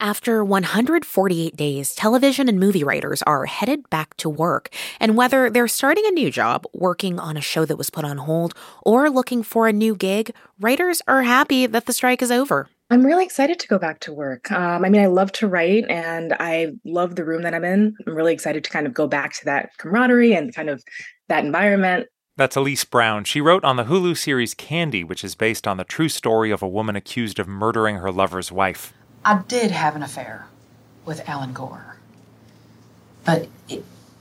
After 148 days, television and movie writers are headed back to work. And whether they're starting a new job, working on a show that was put on hold, or looking for a new gig, writers are happy that the strike is over. I'm really excited to go back to work. I love to write and I love the room that I'm in. I'm really excited to kind of go back to that camaraderie and kind of that environment. That's Elise Brown. She wrote on the Hulu series Candy, which is based on the true story of a woman accused of murdering her lover's wife. I did have an affair with Alan Gore. But it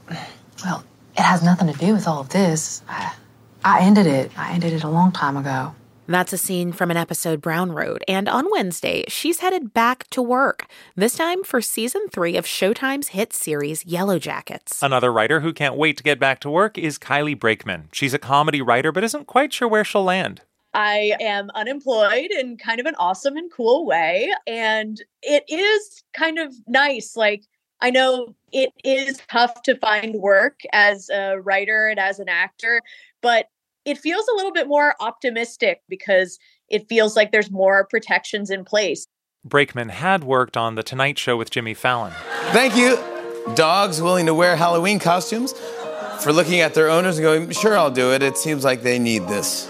has nothing to do with all of this. I ended it. I ended it a long time ago. That's a scene from an episode Brown wrote, and on Wednesday, she's headed back to work, this time for Season 3 of Showtime's hit series Yellow Jackets. Another writer who can't wait to get back to work is Kylie Brakeman. She's a comedy writer, but isn't quite sure where she'll land. I am unemployed in kind of an awesome and cool way, and it is kind of nice. Like, I know it is tough to find work as a writer and as an actor, but it feels a little bit more optimistic because it feels like there's more protections in place. Brakeman had worked on The Tonight Show with Jimmy Fallon. Thank you, dogs willing to wear Halloween costumes, for looking at their owners and going, sure, I'll do it. It seems like they need this.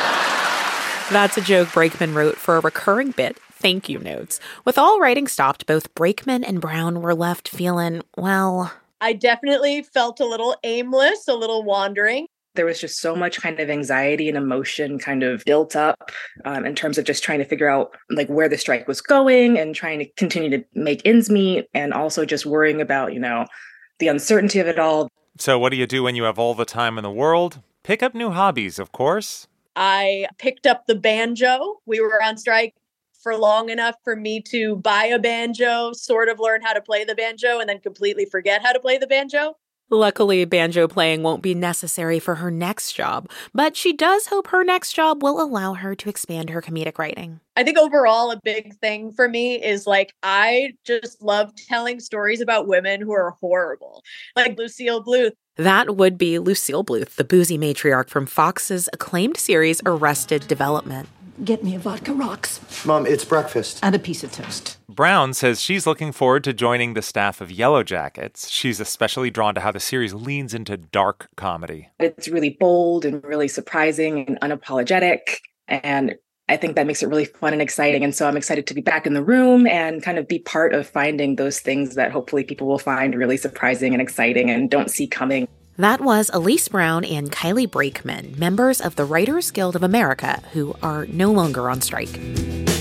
That's a joke Brakeman wrote for a recurring bit, Thank You Notes. With all writing stopped, both Brakeman and Brown were left feeling, well... I definitely felt a little aimless, a little wandering. There was just so much kind of anxiety and emotion kind of built up in terms of just trying to figure out like where the strike was going and trying to continue to make ends meet and also just worrying about, the uncertainty of it all. So what do you do when you have all the time in the world? Pick up new hobbies, of course. I picked up the banjo. We were on strike for long enough for me to buy a banjo, sort of learn how to play the banjo, and then completely forget how to play the banjo. Luckily, banjo playing won't be necessary for her next job, but she does hope her next job will allow her to expand her comedic writing. I think overall a big thing for me is I just love telling stories about women who are horrible, like Lucille Bluth. That would be Lucille Bluth, the boozy matriarch from Fox's acclaimed series Arrested Development. Get me a vodka rocks. Mom, it's breakfast. And a piece of toast. Brown says she's looking forward to joining the staff of Yellow Jackets. She's especially drawn to how the series leans into dark comedy. It's really bold and really surprising and unapologetic. And I think that makes it really fun and exciting. And so I'm excited to be back in the room and kind of be part of finding those things that hopefully people will find really surprising and exciting and don't see coming. That was Elise Brown and Kylie Brakeman, members of the Writers Guild of America, who are no longer on strike.